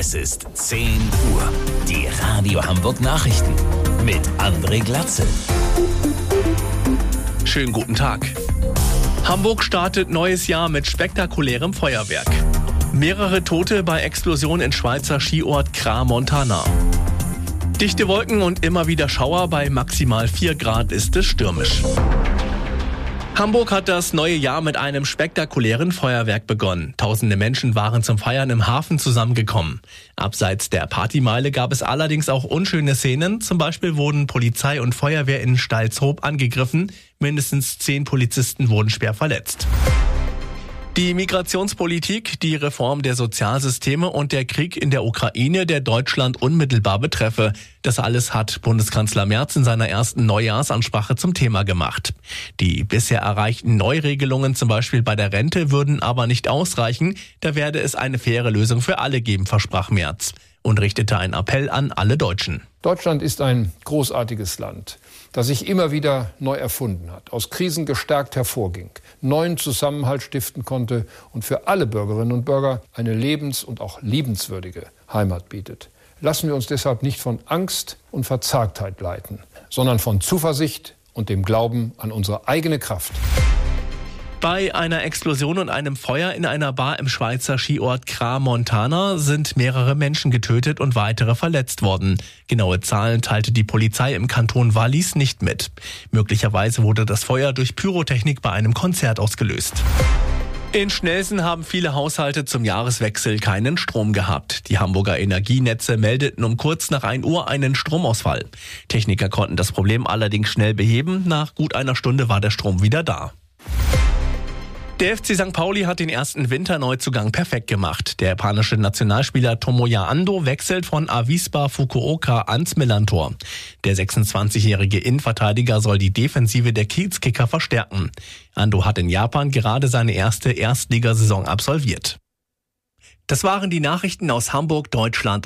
Es ist 10 Uhr. Die Radio Hamburg Nachrichten mit André Glatzel. Schönen guten Tag. Hamburg startet neues Jahr mit spektakulärem Feuerwerk. Mehrere Tote bei Explosion in Schweizer Skiort Crans-Montana. Dichte Wolken und immer wieder Schauer, bei maximal 4 Grad ist es stürmisch. Hamburg hat das neue Jahr mit einem spektakulären Feuerwerk begonnen. Tausende Menschen waren zum Feiern im Hafen zusammengekommen. Abseits der Partymeile gab es allerdings auch unschöne Szenen. Zum Beispiel wurden Polizei und Feuerwehr in Stalzhoop angegriffen. Mindestens 10 Polizisten wurden schwer verletzt. Die Migrationspolitik, die Reform der Sozialsysteme und der Krieg in der Ukraine, der Deutschland unmittelbar betreffe. Das alles hat Bundeskanzler Merz in seiner ersten Neujahrsansprache zum Thema gemacht. Die bisher erreichten Neuregelungen, zum Beispiel bei der Rente, würden aber nicht ausreichen. Da werde es eine faire Lösung für alle geben, versprach Merz und richtete einen Appell an alle Deutschen. Deutschland ist ein großartiges Land, das sich immer wieder neu erfunden hat, aus Krisen gestärkt hervorging, neuen Zusammenhalt stiften konnte und für alle Bürgerinnen und Bürger eine lebens- und auch liebenswürdige Heimat bietet. Lassen wir uns deshalb nicht von Angst und Verzagtheit leiten, sondern von Zuversicht und dem Glauben an unsere eigene Kraft. Bei einer Explosion und einem Feuer in einer Bar im Schweizer Skiort Crans-Montana sind mehrere Menschen getötet und weitere verletzt worden. Genaue Zahlen teilte die Polizei im Kanton Wallis nicht mit. Möglicherweise wurde das Feuer durch Pyrotechnik bei einem Konzert ausgelöst. In Schnelsen haben viele Haushalte zum Jahreswechsel keinen Strom gehabt. Die Hamburger Energienetze meldeten um kurz nach 1 Uhr einen Stromausfall. Techniker konnten das Problem allerdings schnell beheben. Nach gut einer Stunde war der Strom wieder da. Der FC St. Pauli hat den ersten Winterneuzugang perfekt gemacht. Der japanische Nationalspieler Tomoya Ando wechselt von Avispa Fukuoka ans Millerntor. Der 26-jährige Innenverteidiger soll die Defensive der Kiezkicker verstärken. Ando hat in Japan gerade seine erste Erstligasaison absolviert. Das waren die Nachrichten aus Hamburg, Deutschland